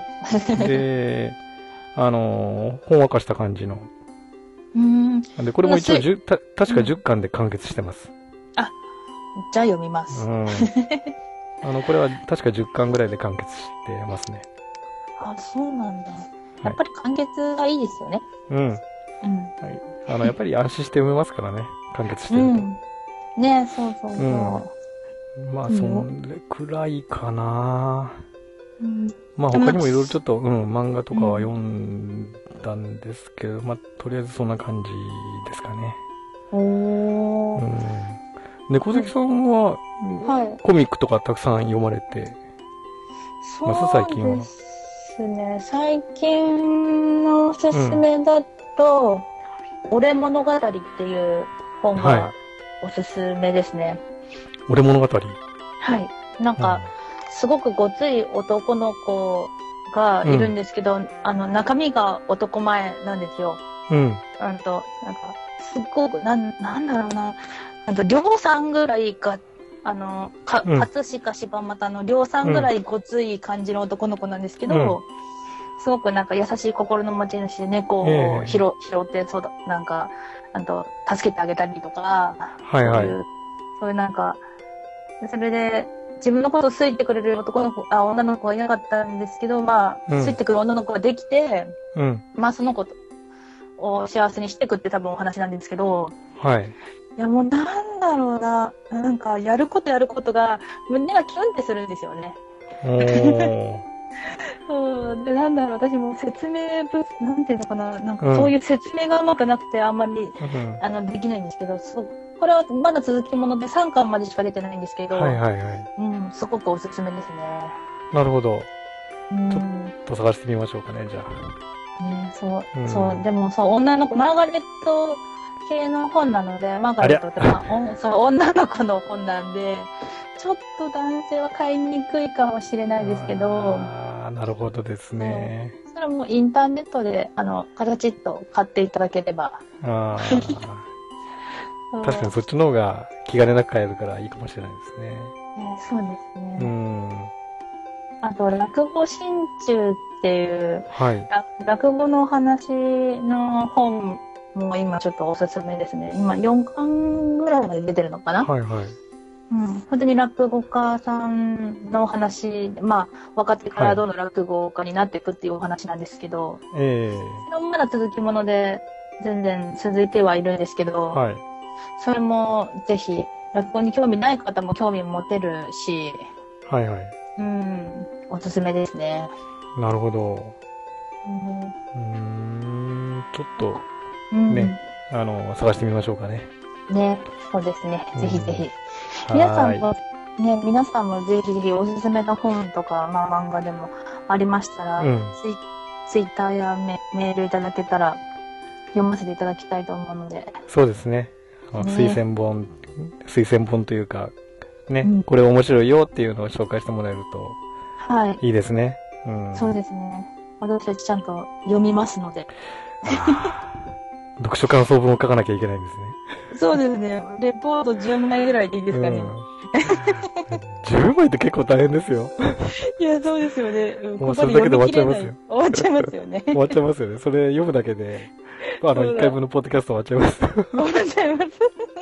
で、ほんわかした感じの。で、これも一応確か10巻で完結してます。 じゃあ読みます。 これは確か10巻ぐらいで完結してますね。 そうなんだ。やっぱり完結がいいですよね。 やっぱり安心して読めますからね、完結してると。 ね、そうそうそう。 まあ、それくらいかな。まあ、他にもいろいろちょっと、漫画とかは読んだんですけど、まあ、とりあえずそんな感じですかね。猫関さんは、コミックとかたくさん読まれてます？最近は。そうですね。最近のおすすめだと、俺物語っていう本がおすすめですね。 俺物語？ なんか、すごくごつい男の子がいるんですけど、中身が男前なんですよ。なんか、すっごく、なんだろうな、りょうさんぐらいが、葛飾柴又のりょうさんぐらいごつい感じの男の子なんですけど、すごくなんか優しい心の持ち主で猫を拾って、なんか、助けてあげたりとか、そういうなんか、それで、自分のことを好いてくれる女の子はいなかったんですけど、まあ、好いてくる女の子ができて、まあその子を幸せにしていくって多分お話なんですけど、いやもうなんだろうな、なんかやることが胸がキュンってするんですよね。 そうで、なんだろう、私も説明なんていうのかな、なんかそういう説明がうまくなくて、あんまり、できないんですけど、これはまだ続きもので3巻までしか出てないんですけど、 はいはいはい。 すごくおすすめですね。 なるほど。ちょっと探してみましょうかね、じゃあ。 ね、そう、でもそう、マーガレット系の本なので、マーガレットって女の子の本なんで、ちょっと男性は買いにくいかもしれないですけど。 ああ、なるほどですね。 それもインターネットで、カタチッと買っていただければ。 ああ。確かにそっちの方が気兼ねなく買えるからいいかもしれないですね。 そうですね。あと、落語心中っていう、落語の話の本も今ちょっとおすすめですね。今4巻ぐらいまで出てるのかな。本当に落語家さんの話、若手からどんどん落語家になっていくっていうお話なんですけど、それもまだ続きもので全然続いてはいるんですけど、それもぜひ落語に興味ない方も興味持てるし、おすすめですね。 なるほど。ちょっとね、探してみましょうかね。 ね、そうですね。ぜひぜひ。皆さんもぜひぜひおすすめの本とか、漫画でもありましたら、ツイッターやメールいただけたら読ませていただきたいと思うので。 そうですね。推薦本というか、ね、これ面白いよっていうのを紹介してもらえると、いいですね。 そうですね。私たちちゃんと読みますので。 読書感想文を書かなきゃいけないんですね。 そうですね。レポート10枚ぐらいでいいですかね。 10枚って結構大変ですよ。 いや、そうですよね。 もうそれだけで終わっちゃいますよ。 終わっちゃいますよね。 終わっちゃいますよね。それ読むだけで、1回分のポッドキャスト終わっちゃいます。 終わっちゃいます。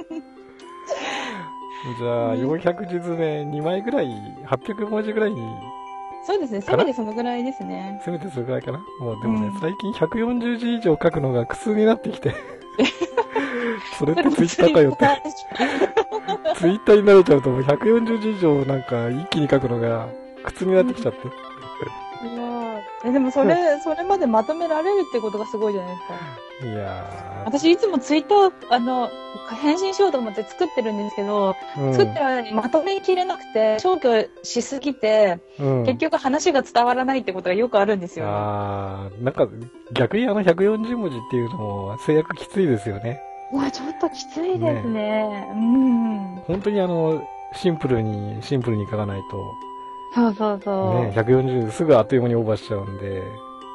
じゃあ、400字詰め2枚ぐらい、800文字ぐらいに。 そうですね。せめてそのぐらいですね。 せめてそのぐらいかな。もうでもね、最近140字以上書くのが苦痛になってきて。それってツイッターかよって。ツイッターに慣れちゃうともう140字以上なんか一気に書くのが苦痛になってきちゃって。 いやでもそれまでまとめられるってことがすごいじゃないですか。 いや私いつもツイッター、返信しようと思って作ってるんですけど、作ってる間にまとめきれなくて、消去しすぎて、結局話が伝わらないってことがよくあるんですよね。 なんか逆に140文字っていうのも制約きついですよね。 ちょっときついですね。 本当にシンプルに書かないと。 そう。 ね、140すぐあっという間にオーバーしちゃうんで。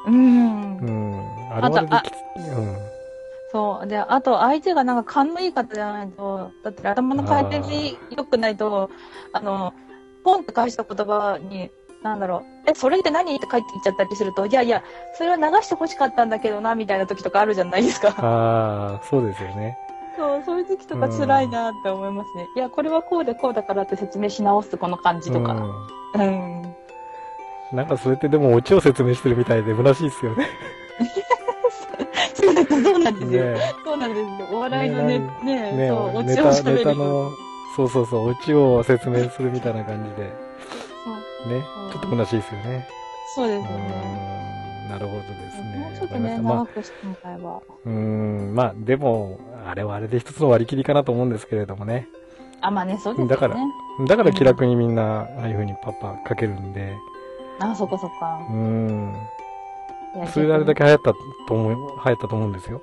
あれはきつい。 そう。で、あと、相手がなんか勘のいい方じゃないと、だって頭の回転が良くないと、ポンって返した言葉に、それって何って返ってきちゃったりすると、いや、それは流して欲しかったんだけどな、みたいな時とかあるじゃないですか。 そうですよね。 そういう時とか辛いなって思いますね。いや、これはこうでこうだからって説明し直すこの感じとか。 なんかそれってでもオチを説明してるみたいで虚しいですよね。 そうなんですよ。そうなんですよ。お笑いのね、オチを喋る。ネタの、 そう、オチを説明するみたいな感じで。ね、ちょっと虚しいですよね。 そうですね。 なるほどですね。 もうちょっとね、長くしてもらえば。 でも、あれはあれで一つの割り切りかなと思うんですけれどもね。 そうですね。 だから気楽にみんな、ああいう風にパッパ書けるんで。 そっか。 それであれだけ流行ったと思うんですよ。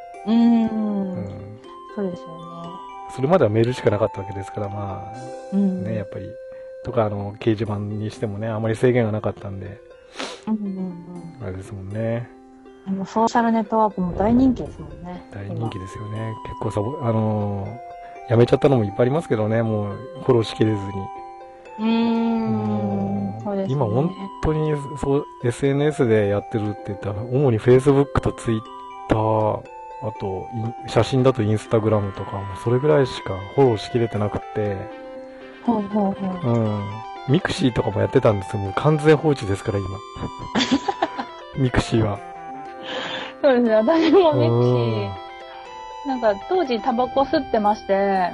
そうですよね。 それまではメールしかなかったわけですから、ね、やっぱり。とか、掲示板にしてもね、あまり制限がなかったんで。あれですもんね。 ソーシャルネットワークも大人気ですもんね。 大人気ですよね。結構やめちゃったのもいっぱいありますけどね、もう、フォローしきれずに。 そうですね。 今本当にSNS でやってるって言ったら、主に Facebook と Twitter、あと、写真だと Instagram とかもそれぐらいしかフォローしきれてなくて。ミクシーとかもやってたんですけど、もう完全放置ですから、今。ミクシーは。 そうですね、私もミクシー。当時タバコ吸ってまして。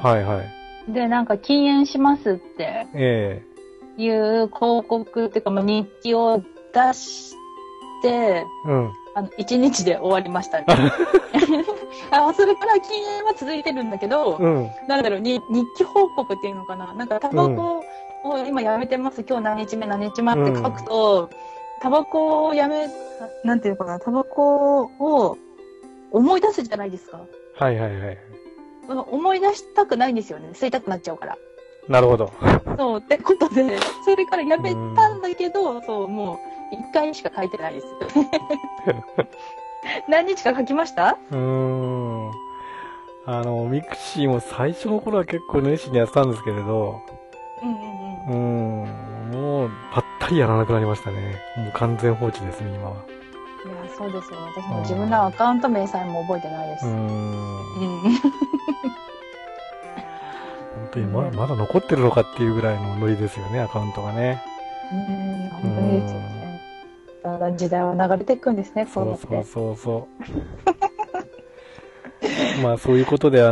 で、禁煙しますって。いう広告っていうか、日記を出して、1日で終わりましたね。それから禁煙は続いてるんだけど、なんだろう、日記報告っていうのかな、なんかタバコを今やめてます、今日何日目何日目って書くと、タバコをなんていうのかな、タバコを思い出すじゃないですか。 はいはいはい。 思い出したくないんですよね。吸いたくなっちゃうから。 なるほど。 そう、ってことで、それからやめたんだけど、そう、もう、1回しか書いてないです。何日か書きました？ ミクシーも最初の頃は結構熱心にやってたんですけれど、もう、ぱったりやらなくなりましたね。もう完全放置ですね、今は。 いや、そうですよ。私も自分のアカウント名さえも覚えてないです。 本当にまだ残ってるのかっていうぐらいのノリですよね、アカウントがね。 本当にですよね。だんだん時代は流れていくんですね、こうやって。 そう。まあ、そういうことで、ぜ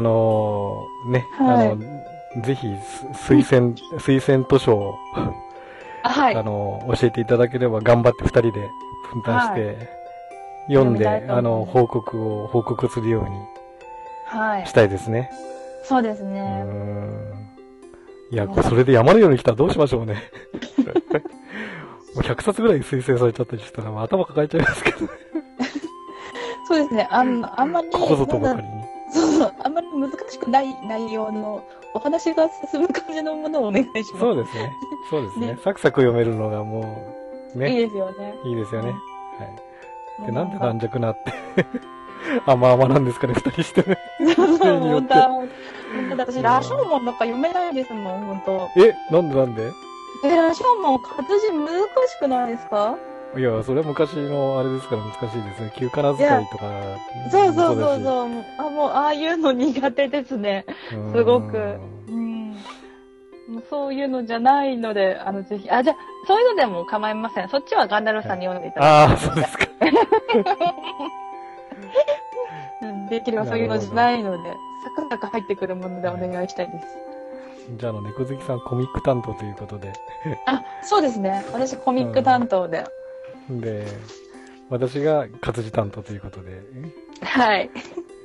ひ、推薦図書を、教えていただければ、頑張って2人で分担して、読んで、報告するように、したいですね。 そうですね。 いや、それで山のように来たらどうしましょうね。もう100冊ぐらい推薦されちゃったりしたら、頭抱えちゃいますけどね。 そうですね。あんまり。 ここぞとばかりに。 そう、あんまり難しくない内容のお話が進む感じのものをお願いします。 そうですね。サクサク読めるのがもう、ね。 いいですよね。 いいですよね。はい。で、なんで軟弱なって。甘々なんですかね、2人してね。 本当私、羅生門なんか読めないですもん、本当。 なんで羅生門、活字難しくないですか？ いや、それは昔のあれですから難しいですね。旧仮名遣いとか。 そう。もう、ああいうの苦手ですね。すごく。もうそういうのじゃないので、ぜひ。じゃあ、そういうのでも構いません。そっちはガンダルフさんに読んでいただいて。 そうですか。 できればそういうのじゃないので、サクサク入ってくるものでお願いしたいです。 じゃあ、猫好きさんコミック担当ということで。 そうですね。私コミック担当で。 で、私が活字担当ということで。 はい。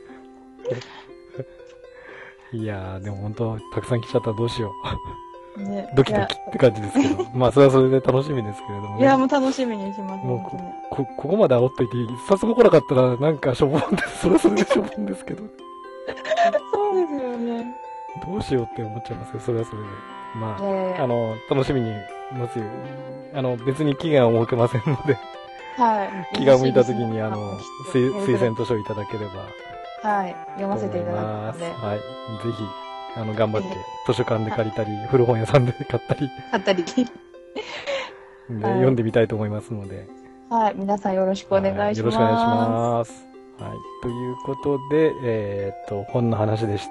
いやー、でも本当、たくさん来ちゃったらどうしよう。ドキドキって感じですけど。まあ、それはそれで楽しみですけれどもね。 いや、もう楽しみにします。 もうここまで煽っといて、一冊も来なかったら、なんかしょぼんです。それはそれでしょぼんですけど。 そうですよね。 どうしようって思っちゃいますけど、それはそれで。まあ、楽しみにますよ。別に期限は設けませんので。気が向いたときに、推薦図書いただければ。 読ませていただくので。 ぜひ、頑張って、図書館で借りたり、古本屋さんで買ったり。読んでみたいと思いますので。 皆さんよろしくお願いします。 よろしくお願いします。ということで、本の話でした。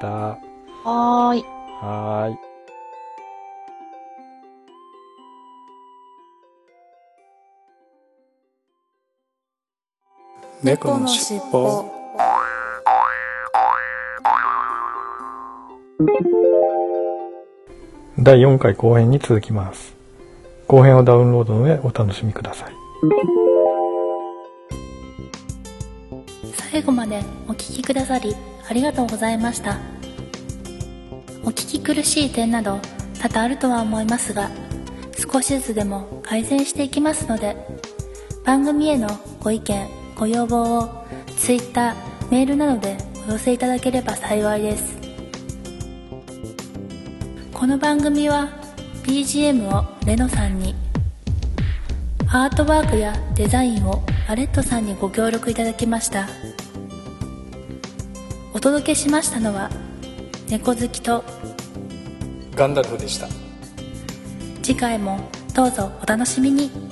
猫のしっぽ。 第4回後編に続きます。後編をダウンロードの上お楽しみください。 最後までお聞きくださりありがとうございました。お聞き苦しい点など多々あるとは思いますが、少しずつでも改善していきますので、番組へのご意見ご要望を Twitter、メールなどでお寄せいただければ幸いです。この番組は BGM をレノさんに、アートワークやデザインをアレットさんにご協力いただきました。お届けしましたのは猫好きとガンダルフでした。 次回もどうぞお楽しみに。